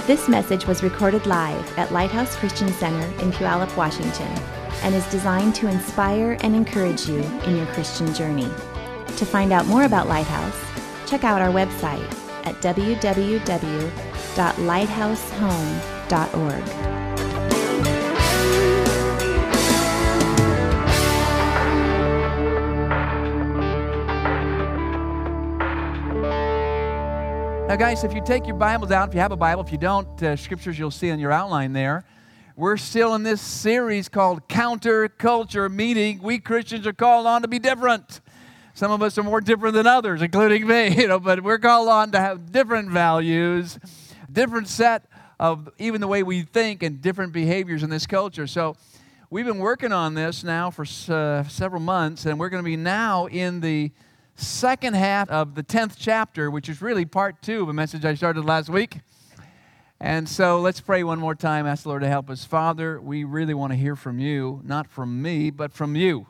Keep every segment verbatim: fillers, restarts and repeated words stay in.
This message was recorded live at Lighthouse Christian Center in Puyallup, Washington, and is designed to inspire and encourage you in your Christian journey. To find out more about Lighthouse, check out our website at w w w dot lighthouse home dot org. Now, guys, if you take your Bibles out, if you have a Bible, if you don't, uh, scriptures you'll see on your outline there. We're still in this series called Counterculture, meaning we Christians are called on to be different. Some of us are more different than others, including me, you know, but we're called on to have different values, different set of even the way we think and different behaviors in this culture. So we've been working on this now for uh, several months, and we're going to be now in the second half of the tenth chapter, which is really part two of a message I started last week. And so let's pray one more time, ask the Lord to help us. Father, we really want to hear from you, not from me, but from you.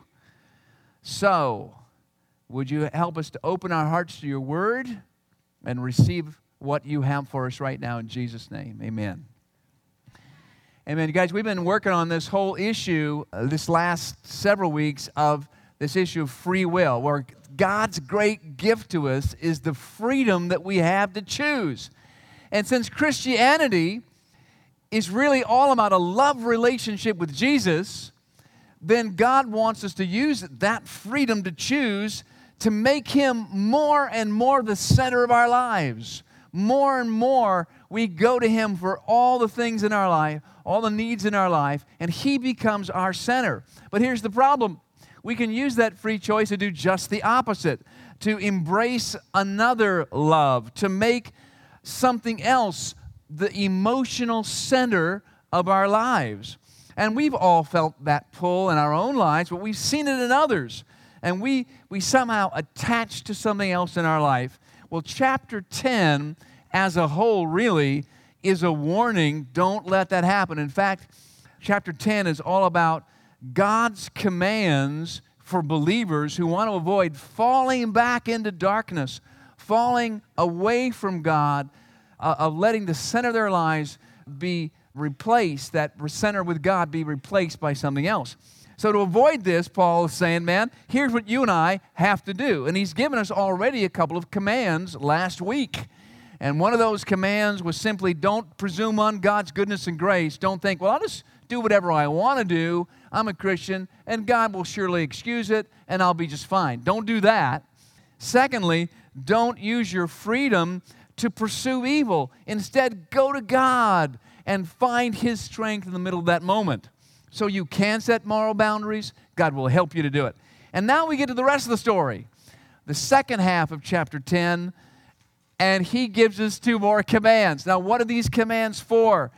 So would you help us to open our hearts to your word and receive what you have for us right now in Jesus' name. Amen. Amen. Guys, we've been working on this whole issue uh, this last several weeks of this issue of free will, where God's great gift to us is the freedom that we have to choose. And since Christianity is really all about a love relationship with Jesus, then God wants us to use that freedom to choose to make Him more and more the center of our lives. More and more we go to Him for all the things in our life, all the needs in our life, and He becomes our center. But here's the problem. We can use that free choice to do just the opposite, to embrace another love, to make something else the emotional center of our lives. And we've all felt that pull in our own lives, but we've seen it in others. And we, we somehow attach to something else in our life. Well, chapter ten as a whole really is a warning. Don't let that happen. In fact, chapter ten is all about God's commands for believers who want to avoid falling back into darkness, falling away from God, uh, of letting the center of their lives be replaced, that center with God be replaced by something else. So to avoid this, Paul is saying, man, here's what you and I have to do. And he's given us already a couple of commands last week. And one of those commands was simply don't presume on God's goodness and grace. Don't think, well, I'll just do whatever I want to do. I'm a Christian, and God will surely excuse it, and I'll be just fine. Don't do that. Secondly, don't use your freedom to pursue evil. Instead, go to God and find His strength in the middle of that moment. So you can set moral boundaries. God will help you to do it. And now we get to the rest of the story, the second half of chapter ten, and he gives us two more commands. Now, what are these commands for?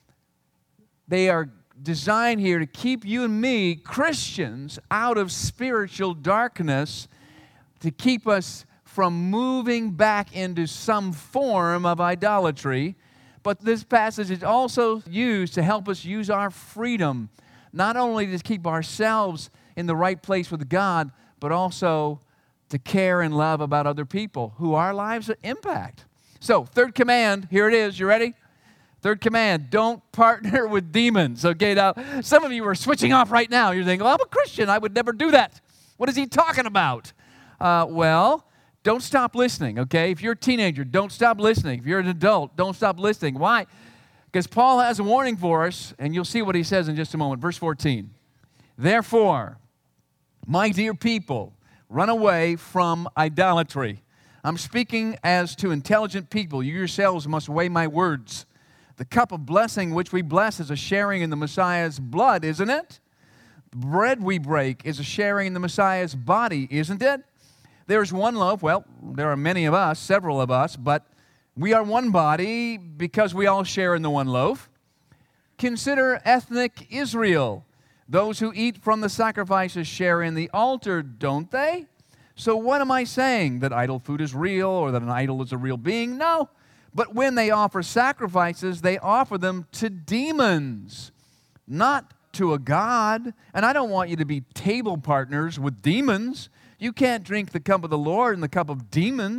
They are designed here to keep you and me, Christians, out of spiritual darkness, to keep us from moving back into some form of idolatry. But this passage is also used to help us use our freedom, not only to keep ourselves in the right place with God, but also to care and love about other people who our lives impact. So, third command, here it is. You ready? Third command, don't partner with demons. Okay, now, some of you are switching off right now. You're thinking, well, I'm a Christian. I would never do that. What is he talking about? Uh, well, don't stop listening, okay? If you're a teenager, don't stop listening. If you're an adult, don't stop listening. Why? Because Paul has a warning for us, and you'll see what he says in just a moment. Verse fourteen, therefore, my dear people, run away from idolatry. I'm speaking as to intelligent people. You yourselves must weigh my words. The cup of blessing which we bless is a sharing in the Messiah's blood, isn't it? The bread we break is a sharing in the Messiah's body, isn't it? There's one loaf. Well, there are many of us, several of us, but we are one body because we all share in the one loaf. Consider ethnic Israel. Those who eat from the sacrifices share in the altar, don't they? So what am I saying? That idol food is real or that an idol is a real being? No. But when they offer sacrifices, they offer them to demons, not to a God. And I don't want you to be table partners with demons. You can't drink the cup of the Lord and the cup of demons.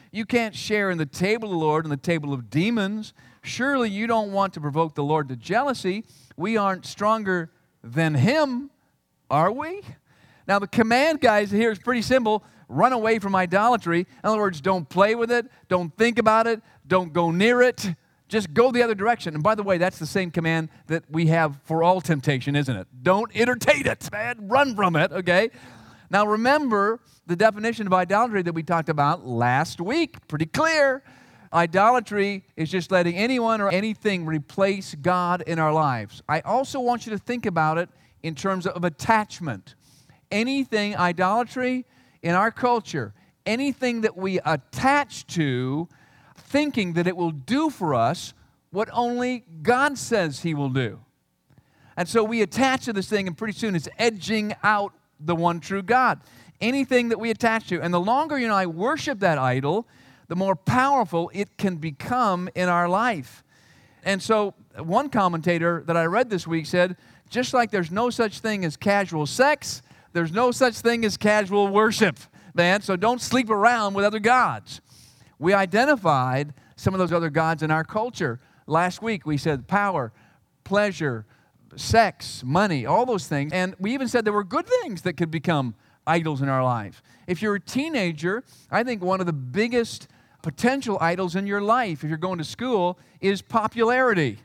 You can't share in the table of the Lord and the table of demons. Surely you don't want to provoke the Lord to jealousy. We aren't stronger than Him, are we? Now, the command, guys, here is pretty simple. Run away from idolatry. In other words, don't play with it. Don't think about it. Don't go near it. Just go the other direction. And by the way, that's the same command that we have for all temptation, isn't it? Don't entertain it, man. Run from it, okay? Now, remember the definition of idolatry that we talked about last week. Pretty clear. Idolatry is just letting anyone or anything replace God in our lives. I also want you to think about it in terms of attachment. Anything, idolatry in our culture, anything that we attach to, thinking that it will do for us what only God says He will do. And so we attach to this thing, and pretty soon it's edging out the one true God. Anything that we attach to. And the longer you and I worship that idol, the more powerful it can become in our life. And so one commentator that I read this week said, just like there's no such thing as casual sex, there's no such thing as casual worship, man. So don't sleep around with other gods. We identified some of those other gods in our culture. Last week we said power, pleasure, sex, money, all those things. And we even said there were good things that could become idols in our life. If you're a teenager, I think one of the biggest potential idols in your life, if you're going to school, is popularity.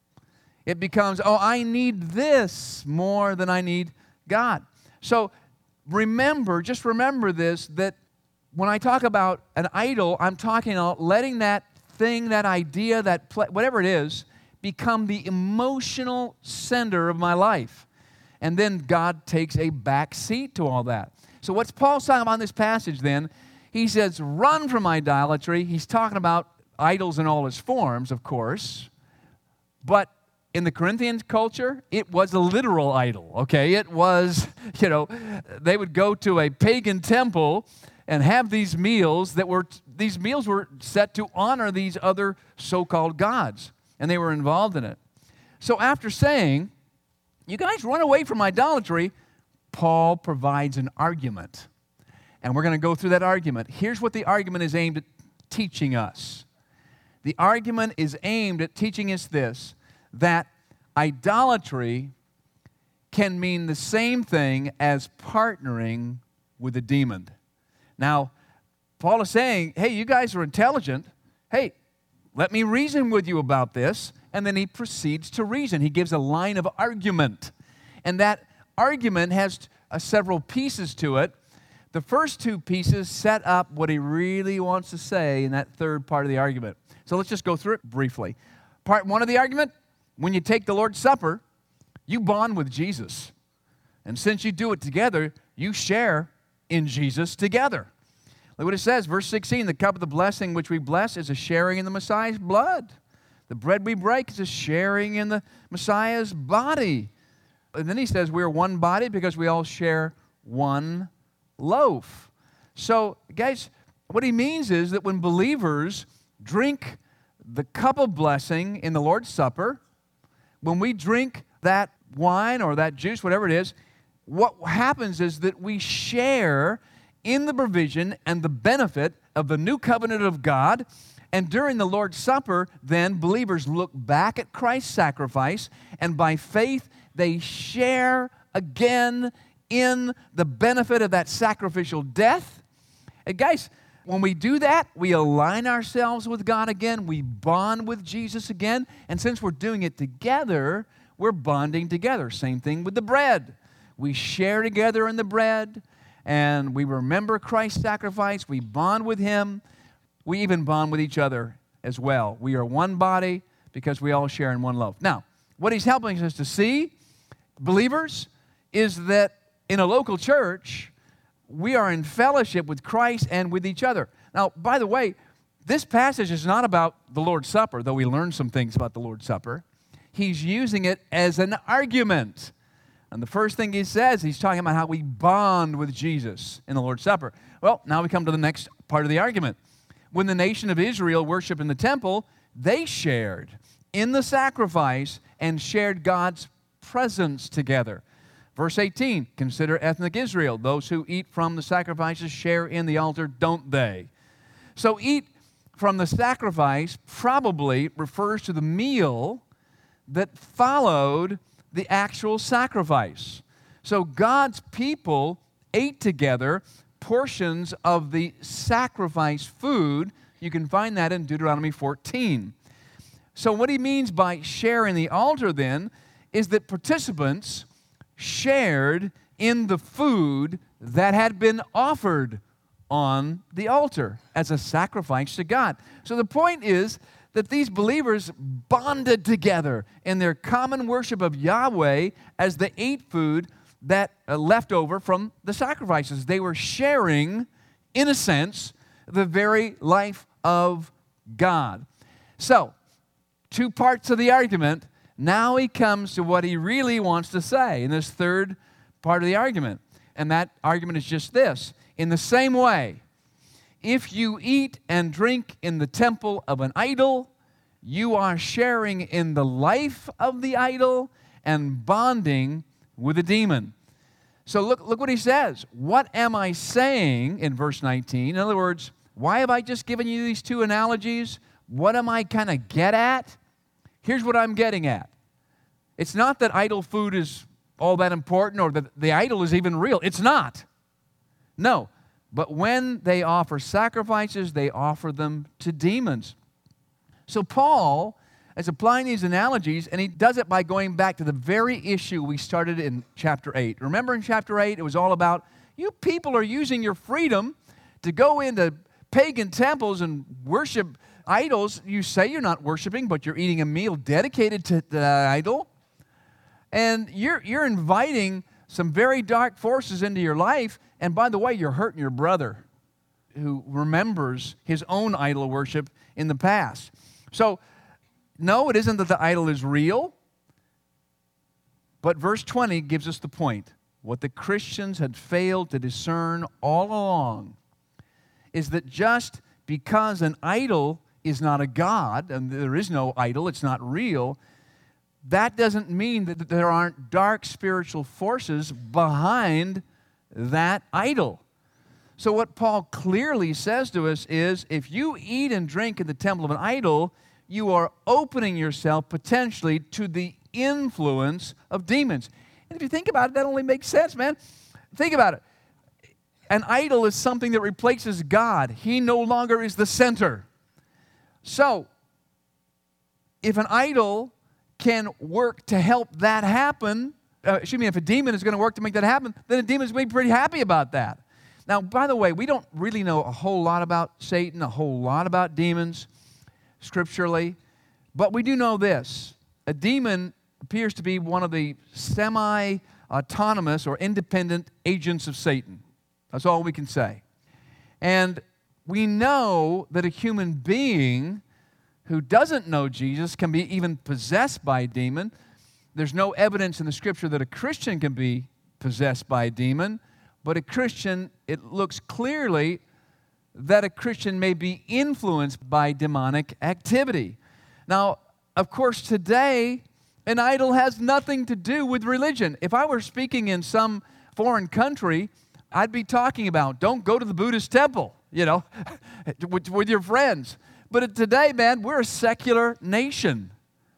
It becomes, oh, I need this more than I need God. So remember, just remember this, that when I talk about an idol, I'm talking about letting that thing, that idea, that pl- whatever it is, become the emotional center of my life. And then God takes a back seat to all that. So what's Paul talking about in this passage then? He says, run from idolatry. He's talking about idols in all its forms, of course. But in the Corinthian culture, it was a literal idol, okay? It was, you know, they would go to a pagan temple and have these meals that were, these meals were set to honor these other so-called gods, and they were involved in it. So after saying, you guys run away from idolatry, Paul provides an argument. And we're going to go through that argument. Here's what the argument is aimed at teaching us. The argument is aimed at teaching us this, that idolatry can mean the same thing as partnering with a demon. Now, Paul is saying, hey, you guys are intelligent. Hey, let me reason with you about this. And then he proceeds to reason. He gives a line of argument. And that argument has uh, several pieces to it. The first two pieces set up what he really wants to say in that third part of the argument. So let's just go through it briefly. Part one of the argument, when you take the Lord's Supper, you bond with Jesus. And since you do it together, you share in Jesus together. Look what it says, verse sixteen, the cup of the blessing which we bless is a sharing in the Messiah's blood. The bread we break is a sharing in the Messiah's body. And then he says we're one body because we all share one loaf. So, guys, what he means is that when believers drink the cup of blessing in the Lord's Supper, when we drink that wine or that juice, whatever it is, what happens is that we share in the provision and the benefit of the new covenant of God. And during the Lord's Supper, then, believers look back at Christ's sacrifice, and by faith, they share again in the benefit of that sacrificial death. And guys, when we do that, we align ourselves with God again. We bond with Jesus again. And since we're doing it together, we're bonding together. Same thing with the bread. We share together in the bread, and we remember Christ's sacrifice. We bond with Him. We even bond with each other as well. We are one body because we all share in one loaf. Now, what he's helping us to see, believers, is that in a local church, we are in fellowship with Christ and with each other. Now, by the way, this passage is not about the Lord's Supper, though we learn some things about the Lord's Supper. He's using it as an argument. And the first thing he says, he's talking about how we bond with Jesus in the Lord's Supper. Well, now we come to the next part of the argument. When the nation of Israel worshiped in the temple, they shared in the sacrifice and shared God's presence together. Verse eighteen, consider ethnic Israel. Those who eat from the sacrifices share in the altar, don't they? So eat from the sacrifice probably refers to the meal that followed the actual sacrifice. So God's people ate together portions of the sacrifice food. You can find that in Deuteronomy fourteen. So what he means by sharing the altar then is that participants shared in the food that had been offered on the altar as a sacrifice to God. So the point is that these believers bonded together in their common worship of Yahweh as they ate food that uh, left over from the sacrifices. They were sharing, in a sense, the very life of God. So, two parts of the argument. Now he comes to what he really wants to say in this third part of the argument. And that argument is just this. In the same way, if you eat and drink in the temple of an idol, you are sharing in the life of the idol and bonding with a demon. So look, look what he says. What am I saying in verse nineteen? In other words, why have I just given you these two analogies? What am I kind of get at? Here's what I'm getting at. It's not that idol food is all that important or that the idol is even real. It's not. No. But when they offer sacrifices, they offer them to demons. So Paul is applying these analogies, and he does it by going back to the very issue we started in chapter eight. Remember in chapter eight, it was all about, you people are using your freedom to go into pagan temples and worship idols. You say you're not worshiping, but you're eating a meal dedicated to the idol. And you're, you're inviting some very dark forces into your life. And by the way, you're hurting your brother who remembers his own idol worship in the past. So, no, it isn't that the idol is real. But verse twenty gives us the point. What the Christians had failed to discern all along is that just because an idol is not a god, and there is no idol, it's not real, that doesn't mean that there aren't dark spiritual forces behind that idol. So what Paul clearly says to us is, if you eat and drink in the temple of an idol, you are opening yourself potentially to the influence of demons. And if you think about it, that only makes sense, man. Think about it. An idol is something that replaces God. He no longer is the center. So, if an idol can work to help that happen, uh, excuse me, if a demon is going to work to make that happen, then a demon is going to be pretty happy about that. Now, by the way, we don't really know a whole lot about Satan, a whole lot about demons, scripturally, but we do know this. A demon appears to be one of the semi-autonomous or independent agents of Satan. That's all we can say. And we know that a human being who doesn't know Jesus can be even possessed by a demon. There's no evidence in the Scripture that a Christian can be possessed by a demon, but a Christian, it looks clearly that a Christian may be influenced by demonic activity. Now, of course, today, an idol has nothing to do with religion. If I were speaking in some foreign country, I'd be talking about, don't go to the Buddhist temple, you know, with, with your friends. But today, man, we're a secular nation.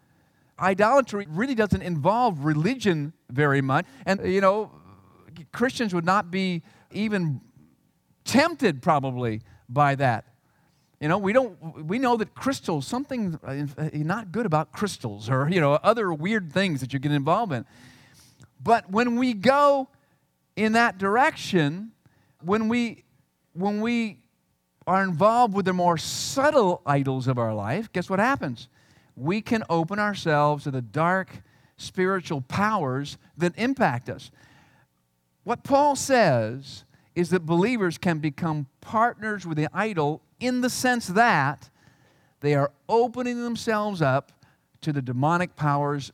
Idolatry really doesn't involve religion very much. And, you know, Christians would not be even tempted probably by that. You know, we don't, we know that crystals, something not good about crystals or, you know, other weird things that you get involved in. But when we go in that direction, when we, when we are involved with the more subtle idols of our life, guess what happens? We can open ourselves to the dark spiritual powers that impact us. What Paul says is that believers can become partners with the idol in the sense that they are opening themselves up to the demonic powers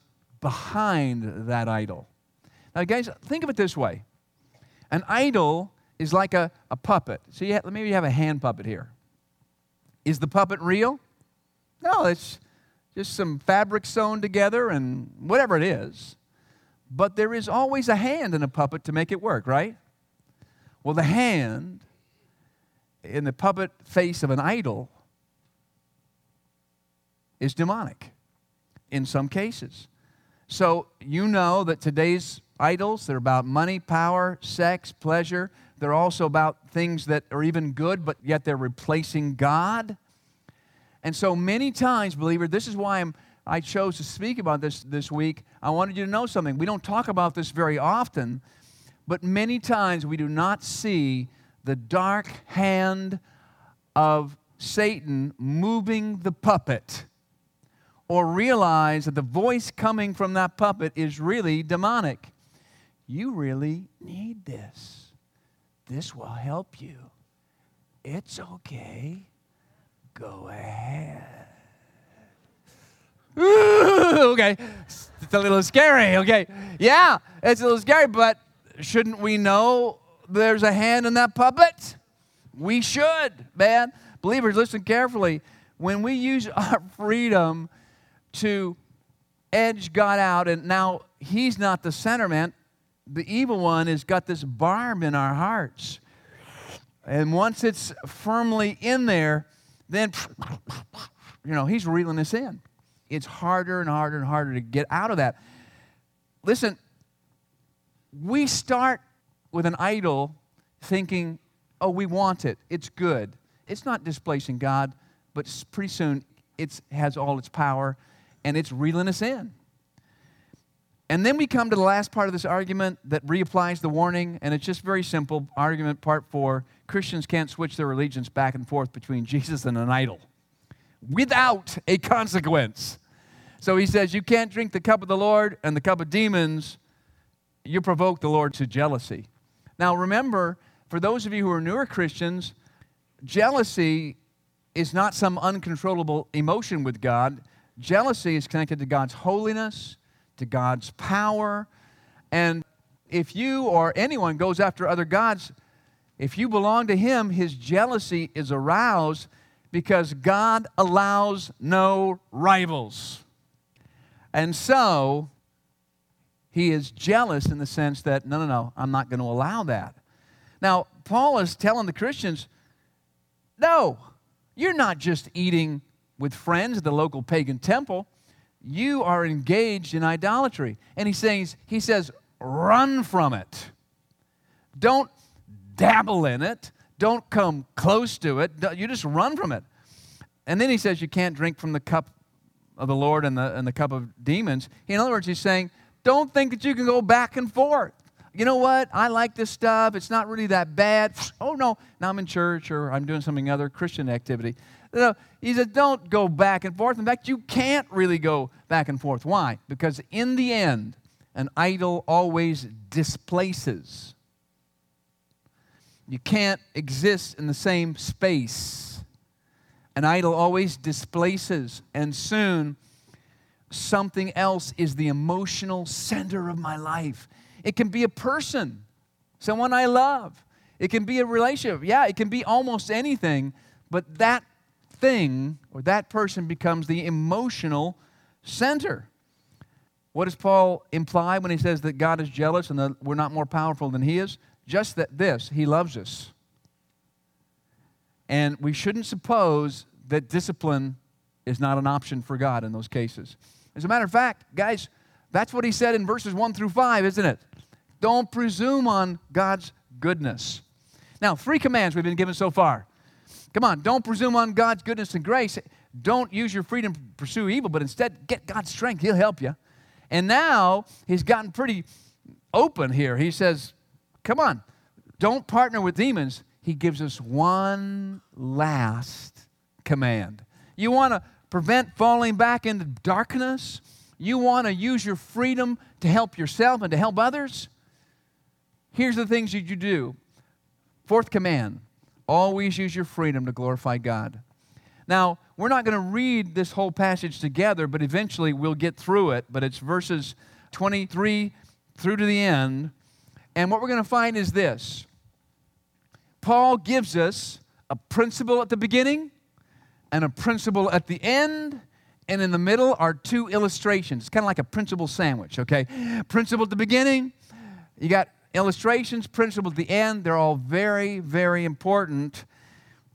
behind that idol. Now, guys, think of it this way. An idol is like a, a puppet. So you have, maybe you have a hand puppet here. Is the puppet real? No, it's just some fabric sewn together and whatever it is. But there is always a hand in a puppet to make it work, right? Well, the hand in the puppet face of an idol is demonic in some cases. So you know that today's idols, they're about money, power, sex, pleasure. They're also about things that are even good, but yet they're replacing God. And so many times, believer, this is why I'm, I chose to speak about this this week. I wanted you to know something. We don't talk about this very often, but many times we do not see the dark hand of Satan moving the puppet, or realize that the voice coming from that puppet is really demonic. You really need this. This will help you. It's okay. Go ahead. Ooh, okay. It's a little scary, okay. Yeah, it's a little scary, but shouldn't we know there's a hand in that puppet? We should, man. Believers, listen carefully. When we use our freedom to edge God out, and now He's not the center, man. The evil one has got this barb in our hearts. And once it's firmly in there, then, you know, he's reeling us in. It's harder and harder and harder to get out of that. Listen, we start with an idol thinking, oh, we want it. It's good. It's not displacing God, but pretty soon it has all its power, and it's reeling us in. And then we come to the last part of this argument that reapplies the warning, and it's just very simple. Argument part four, Christians can't switch their allegiance back and forth between Jesus and an idol without a consequence. So he says, you can't drink the cup of the Lord and the cup of demons. You provoke the Lord to jealousy. Now remember, for those of you who are newer Christians, jealousy is not some uncontrollable emotion with God. Jealousy is connected to God's holiness, to God's power. And if you or anyone goes after other gods, if you belong to Him, His jealousy is aroused because God allows no rivals. And so, He is jealous in the sense that, no, no, no, I'm not going to allow that. Now, Paul is telling the Christians, no, you're not just eating with friends at the local pagan temple. You are engaged in idolatry. And he says, he says, run from it. Don't dabble in it. Don't come close to it. You just run from it. And then he says you can't drink from the cup of the Lord and the, and the cup of demons. In other words, he's saying, don't think that you can go back and forth. You know what? I like this stuff. It's not really that bad. Oh, no. Now I'm in church or I'm doing something other Christian activity. No, he said, don't go back and forth. In fact, you can't really go back and forth. Why? Because in the end, an idol always displaces. You can't exist in the same space. An idol always displaces, and soon something else is the emotional center of my life. It can be a person, someone I love. It can be a relationship. Yeah, it can be almost anything, but that thing or that person becomes the emotional center. What does Paul imply when he says that God is jealous and that we're not more powerful than He is? Just that this, He loves us. And we shouldn't suppose that discipline is not an option for God in those cases. As a matter of fact, guys, that's what He said in verses one through five, isn't it? Don't presume on God's goodness. Now, three commands we've been given so far. Come on, don't presume on God's goodness and grace. Don't use your freedom to pursue evil, but instead get God's strength. He'll help you. And now He's gotten pretty open here. He says, come on, don't partner with demons. He gives us one last command. You want to prevent falling back into darkness? You want to use your freedom to help yourself and to help others? Here's the things that you do. Fourth command. Always use your freedom to glorify God. Now, we're not going to read this whole passage together, but eventually we'll get through it. But it's verses twenty-three through to the end. And what we're going to find is this. Paul gives us a principle at the beginning and a principle at the end. And in the middle are two illustrations. It's kind of like a principle sandwich, okay? Principle at the beginning. You got illustrations, principle at the end. They're all very, very important.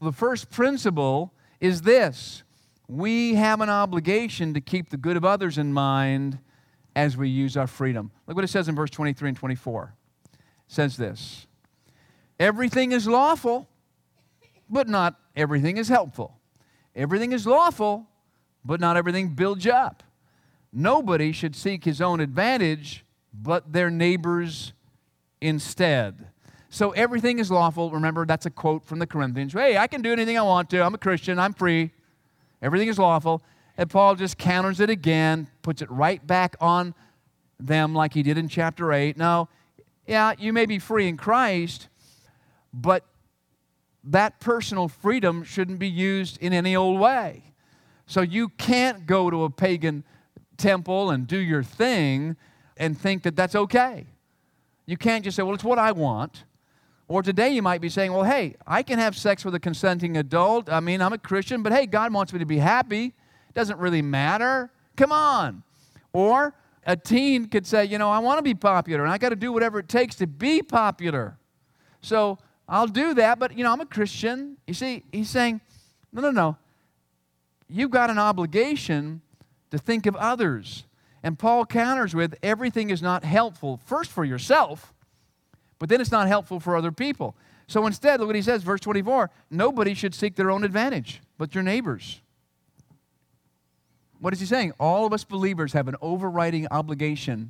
The first principle is this: we have an obligation to keep the good of others in mind as we use our freedom. Look what it says in verse twenty-three and twenty-four. It says this: everything is lawful, but not everything is helpful. Everything is lawful, but not everything builds you up. Nobody should seek his own advantage, but their neighbor's instead. So everything is lawful. Remember, that's a quote from the Corinthians. Hey, I can do anything I want to. I'm a Christian. I'm free. Everything is lawful. And Paul just counters it again, puts it right back on them like he did in chapter eight. Now, yeah, you may be free in Christ, but that personal freedom shouldn't be used in any old way. So you can't go to a pagan temple and do your thing and think that that's okay. You can't just say, well, it's what I want. Or today you might be saying, well, hey, I can have sex with a consenting adult. I mean, I'm a Christian, but hey, God wants me to be happy. It doesn't really matter. Come on. Or a teen could say, you know, I want to be popular, and I got to do whatever it takes to be popular. So I'll do that, but, you know, I'm a Christian. You see, he's saying, no, no, no. You've got an obligation to think of others. And Paul counters with, everything is not helpful, first for yourself, but then it's not helpful for other people. So instead, look what he says, verse twenty-four, nobody should seek their own advantage, but your neighbors. What is he saying? All of us believers have an overriding obligation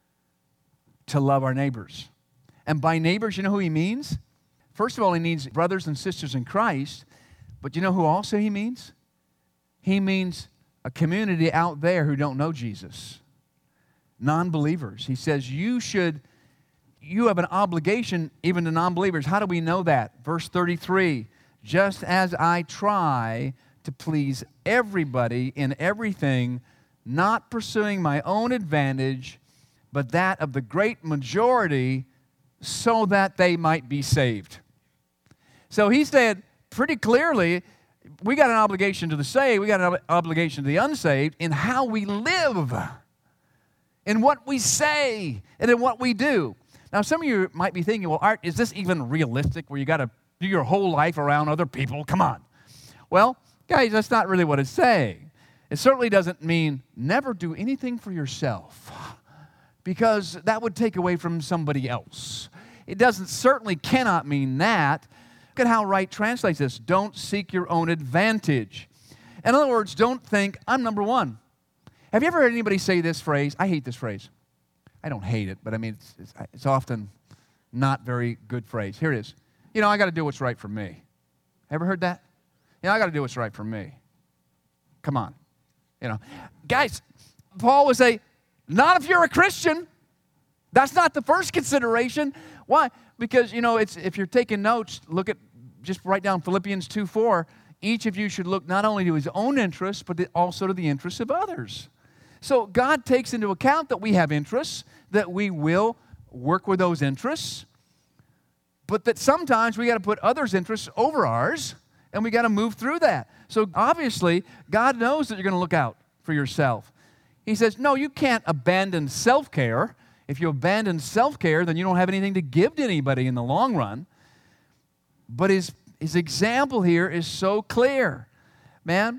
to love our neighbors. And by neighbors, you know who he means? First of all, he means brothers and sisters in Christ, but you know who also he means? He means a community out there who don't know Jesus. Non-believers. He says you should, you have an obligation even to non-believers. How do we know that? Verse thirty-three, just as I try to please everybody in everything, not pursuing my own advantage, but that of the great majority, so that they might be saved. So he said pretty clearly, we got an obligation to the saved, we got an obligation to the unsaved in how we live, in what we say, and in what we do. Now, some of you might be thinking, well, Art, is this even realistic where you got to do your whole life around other people? Come on. Well, guys, that's not really what it's saying. It certainly doesn't mean never do anything for yourself, because that would take away from somebody else. It doesn't, certainly cannot mean that. Look at how Wright translates this. Don't seek your own advantage. In other words, don't think, I'm number one. Have you ever heard anybody say this phrase? I hate this phrase. I don't hate it, but I mean, it's, it's, it's often not very good phrase. Here it is. You know, I got to do what's right for me. Ever heard that? You know, I got to do what's right for me. Come on. You know, guys, Paul would say, not if you're a Christian. That's not the first consideration. Why? Because, you know, it's if you're taking notes, look at, just write down Philippians two four. Each of you should look not only to his own interests, but also to the interests of others. So God takes into account that we have interests, that we will work with those interests, but that sometimes we got to put others' interests over ours, and we got to move through that. So obviously, God knows that you're going to look out for yourself. He says, no, you can't abandon self-care. If you abandon self-care, then you don't have anything to give to anybody in the long run. But his, his example here is so clear, man.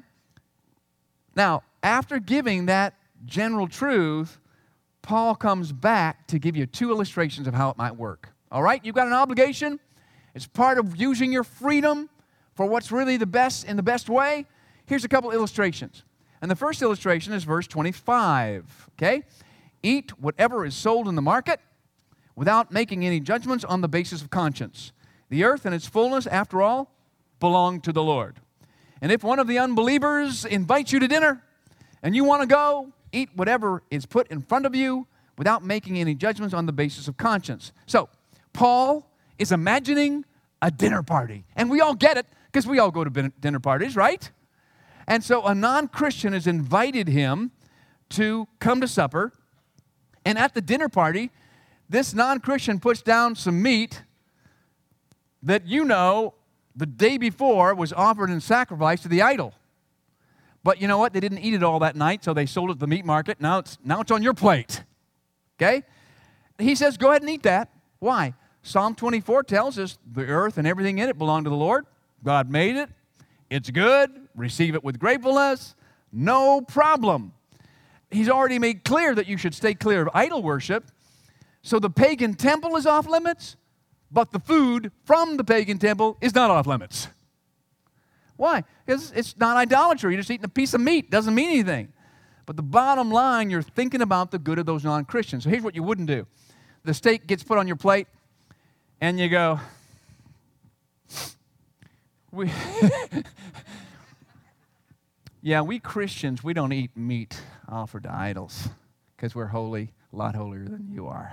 Now, after giving that general truth, Paul comes back to give you two illustrations of how it might work. All right? You've got an obligation. It's part of using your freedom for what's really the best in the best way. Here's a couple illustrations. And the first illustration is verse twenty-five, okay? Eat whatever is sold in the market without making any judgments on the basis of conscience. The earth and its fullness, after all, belong to the Lord. And if one of the unbelievers invites you to dinner and you want to go, eat whatever is put in front of you without making any judgments on the basis of conscience. So, Paul is imagining a dinner party. And we all get it because we all go to dinner parties, right? And so a non-Christian has invited him to come to supper. And at the dinner party, this non-Christian puts down some meat that you know the day before was offered in sacrifice to the idol. But you know what? They didn't eat it all that night, so they sold it at the meat market. Now it's, now it's on your plate. Okay? He says, go ahead and eat that. Why? Psalm twenty-four tells us the earth and everything in it belong to the Lord. God made it. It's good. Receive it with gratefulness. No problem. He's already made clear that you should stay clear of idol worship. So the pagan temple is off limits, but the food from the pagan temple is not off limits. Why? Because it's not idolatry. You're just eating a piece of meat. Doesn't mean anything. But the bottom line, you're thinking about the good of those non-Christians. So here's what you wouldn't do. The steak gets put on your plate, and you go, we yeah, we Christians, we don't eat meat offered to idols because we're holy, a lot holier than you are.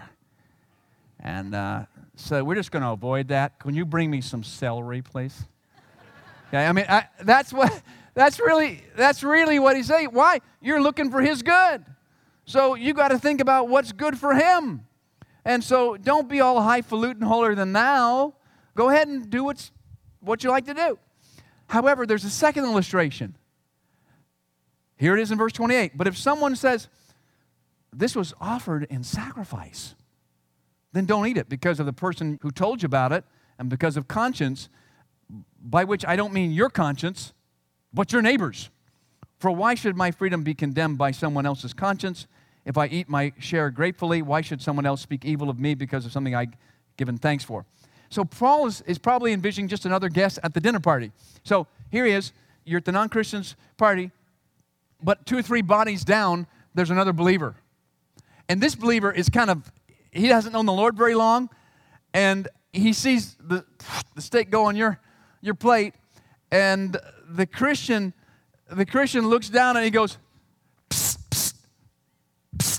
And uh, so we're just going to avoid that. Can you bring me some celery, please? Okay, I mean, I, that's what that's really that's really what he's saying. Why? You're looking for his good. So you got to think about what's good for him. And so don't be all highfalutin, holier than thou. Go ahead and do what's, what you like to do. However, there's a second illustration. Here it is in verse twenty-eight. But if someone says, this was offered in sacrifice, then don't eat it because of the person who told you about it and because of conscience, by which I don't mean your conscience, but your neighbor's. For why should my freedom be condemned by someone else's conscience? If I eat my share gratefully, why should someone else speak evil of me because of something I've given thanks for? So Paul is, is probably envisioning just another guest at the dinner party. So here he is. You're at the non-Christian's party, but two or three bodies down, there's another believer. And this believer is kind of, he hasn't known the Lord very long, and he sees the, the steak go on your, your plate, and the Christian, the Christian looks down and he goes, psst, psst, psst.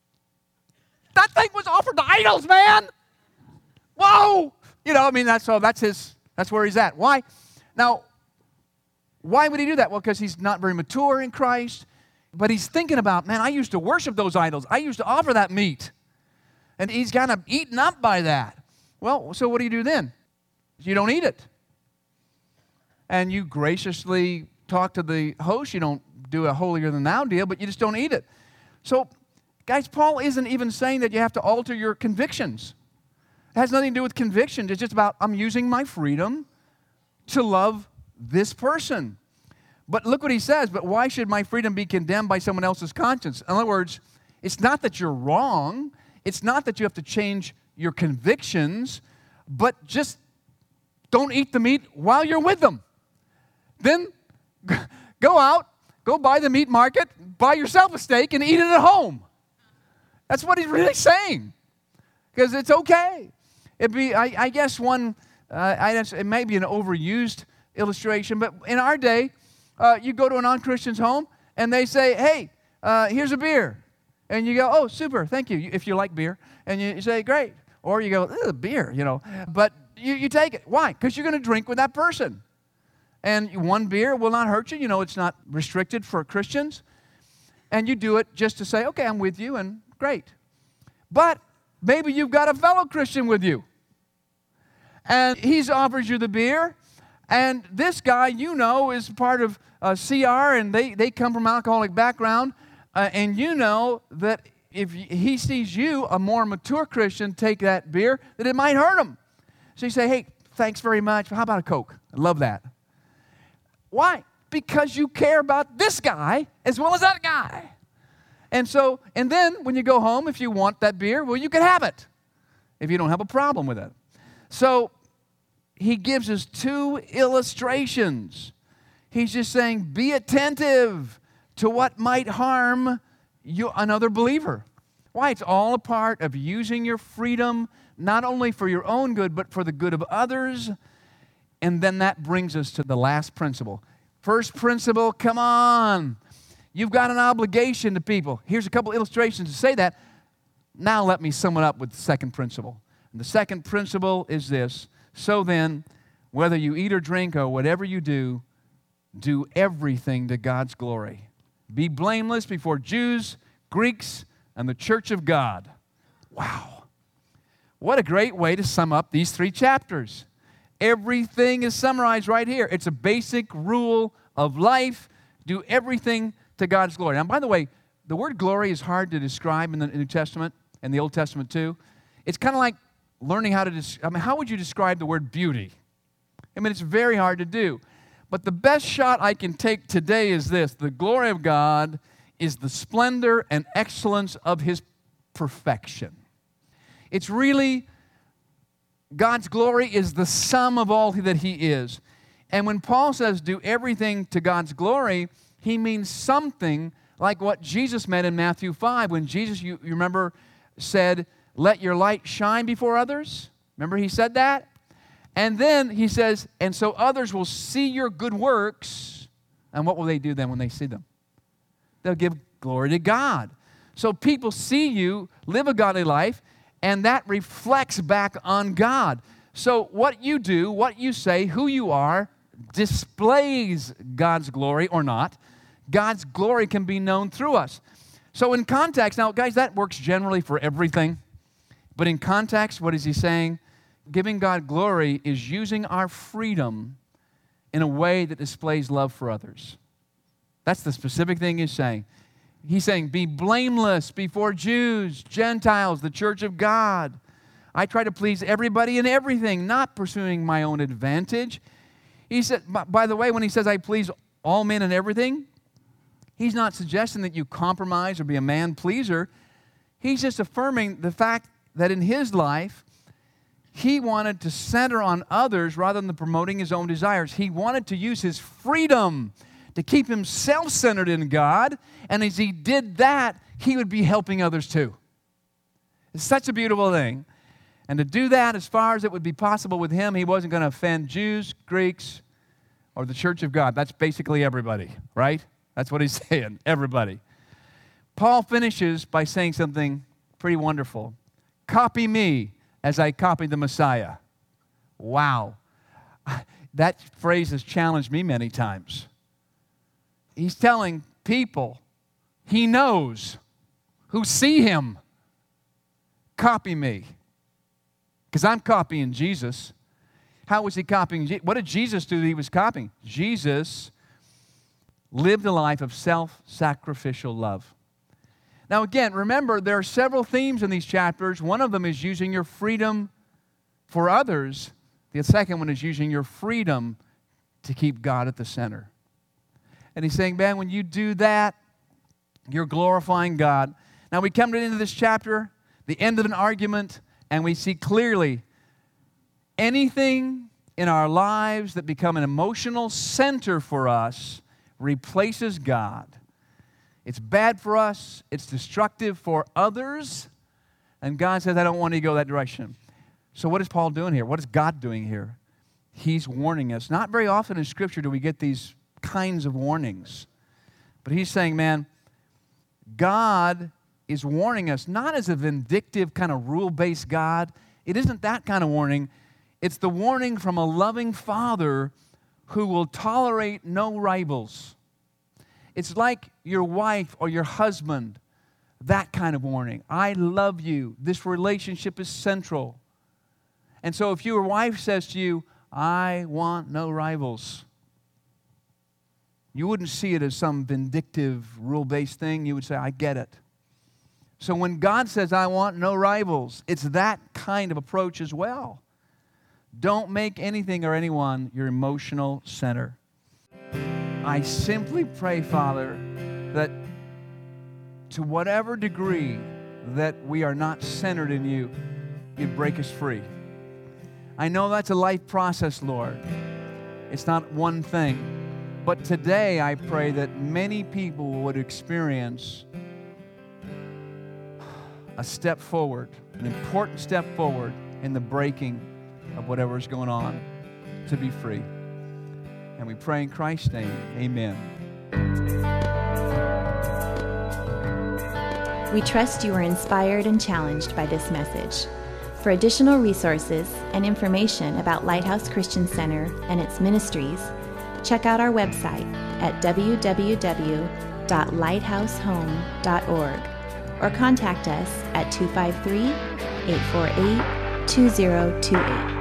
That thing was offered to idols, man. Whoa. You know, I mean, that's so that's his, that's where he's at. Why? Now, why would he do that? Well, because he's not very mature in Christ, but he's thinking about, man, I used to worship those idols. I used to offer that meat. And he's kind of eaten up by that. Well, so what do you do then? You don't eat it. And you graciously talk to the host. You don't do a holier than thou deal, but you just don't eat it. So, guys, Paul isn't even saying that you have to alter your convictions. It has nothing to do with convictions. It's just about I'm using my freedom to love this person. But look what he says, but why should my freedom be condemned by someone else's conscience? In other words, it's not that you're wrong. It's not that you have to change your convictions, but just don't eat the meat while you're with them. Then go out, go buy the meat market, buy yourself a steak, and eat it at home. That's what he's really saying, because it's okay. It'd be, I, I guess, one. Uh, I, it may be an overused illustration, but in our day, uh, you go to a non-Christian's home, and they say, "Hey, uh, here's a beer," and you go, "Oh, super, thank you," if you like beer, and you, you say, "Great," or you go, "Ugh, beer," you know, but you, you take it. Why? Because you're going to drink with that person. And one beer will not hurt you. You know, it's not restricted for Christians. And you do it just to say, okay, I'm with you, and great. But maybe you've got a fellow Christian with you. And he offers you the beer. And this guy, you know, is part of uh, C R, and they, they come from an alcoholic background. Uh, and you know that if he sees you, a more mature Christian, take that beer, that it might hurt him. So you say, hey, thanks very much. How about a Coke? I love that. Why? Because you care about this guy as well as that guy. And so, and then when you go home, if you want that beer, well, you can have it if you don't have a problem with it. So he gives us two illustrations. He's just saying, be attentive to what might harm you, another believer. Why? It's all a part of using your freedom, not only for your own good, but for the good of others. And then that brings us to the last principle. First principle, come on. You've got an obligation to people. Here's a couple illustrations to say that. Now let me sum it up with the second principle. And the second principle is this. So then, whether you eat or drink or whatever you do, do everything to God's glory. Be blameless before Jews, Greeks, and the church of God. Wow. What a great way to sum up these three chapters. Everything is summarized right here. It's a basic rule of life. Do everything to God's glory. Now, by the way, the word glory is hard to describe in the New Testament and the Old Testament too. It's kind of like learning how to, des- I mean, how would you describe the word beauty? I mean, it's very hard to do. But the best shot I can take today is this. The glory of God is the splendor and excellence of His perfection. It's really, God's glory is the sum of all that He is. And when Paul says do everything to God's glory, he means something like what Jesus meant in Matthew five, when Jesus, you, you remember, said, let your light shine before others. Remember he said that? And then he says, and so others will see your good works. And what will they do then when they see them? They'll give glory to God. So people see you live a godly life, and that reflects back on God. So what you do, what you say, who you are, displays God's glory or not. God's glory can be known through us. So in context, now guys, that works generally for everything. But in context, what is he saying? Giving God glory is using our freedom in a way that displays love for others. That's the specific thing he's saying. He's saying, be blameless before Jews, Gentiles, the church of God. I try to please everybody and everything, not pursuing my own advantage. He said, by the way, when he says I please all men and everything, he's not suggesting that you compromise or be a man pleaser. He's just affirming the fact that in his life, he wanted to center on others rather than promoting his own desires. He wanted to use his freedom to keep himself centered in God, and as he did that, he would be helping others too. It's such a beautiful thing. And to do that as far as it would be possible with him, he wasn't going to offend Jews, Greeks, or the church of God. That's basically everybody, right? That's what he's saying, everybody. Paul finishes by saying something pretty wonderful. Copy me as I copy the Messiah. Wow. That phrase has challenged me many times. He's telling people he knows who see him, copy me. Because I'm copying Jesus. How was he copying? What did Jesus do that he was copying? Jesus lived a life of self-sacrificial love. Now again, remember, there are several themes in these chapters. One of them is using your freedom for others. The second one is using your freedom to keep God at the center. And he's saying, man, when you do that, you're glorifying God. Now we come to the end of this chapter, the end of an argument, and we see clearly anything in our lives that become an emotional center for us replaces God. It's bad for us. It's destructive for others. And God says, I don't want you to go that direction. So what is Paul doing here? What is God doing here? He's warning us. Not very often in Scripture do we get these kinds of warnings. But he's saying, man, God is warning us not as a vindictive kind of rule-based God. It isn't that kind of warning. It's the warning from a loving Father who will tolerate no rivals. It's like your wife or your husband, that kind of warning. I love you. This relationship is central. And so if your wife says to you, I want no rivals, you wouldn't see it as some vindictive, rule-based thing. You would say, I get it. So when God says, I want no rivals, it's that kind of approach as well. Don't make anything or anyone your emotional center. I simply pray, Father, that to whatever degree that we are not centered in you, you'd break us free. I know that's a life process, Lord. It's not one thing. But today I pray that many people would experience a step forward, an important step forward in the breaking of whatever is going on to be free. And we pray in Christ's name, amen. We trust you are inspired and challenged by this message. For additional resources and information about Lighthouse Christian Center and its ministries, check out our website at w w w dot lighthouse home dot org or contact us at two five three, eight four eight, two zero two eight.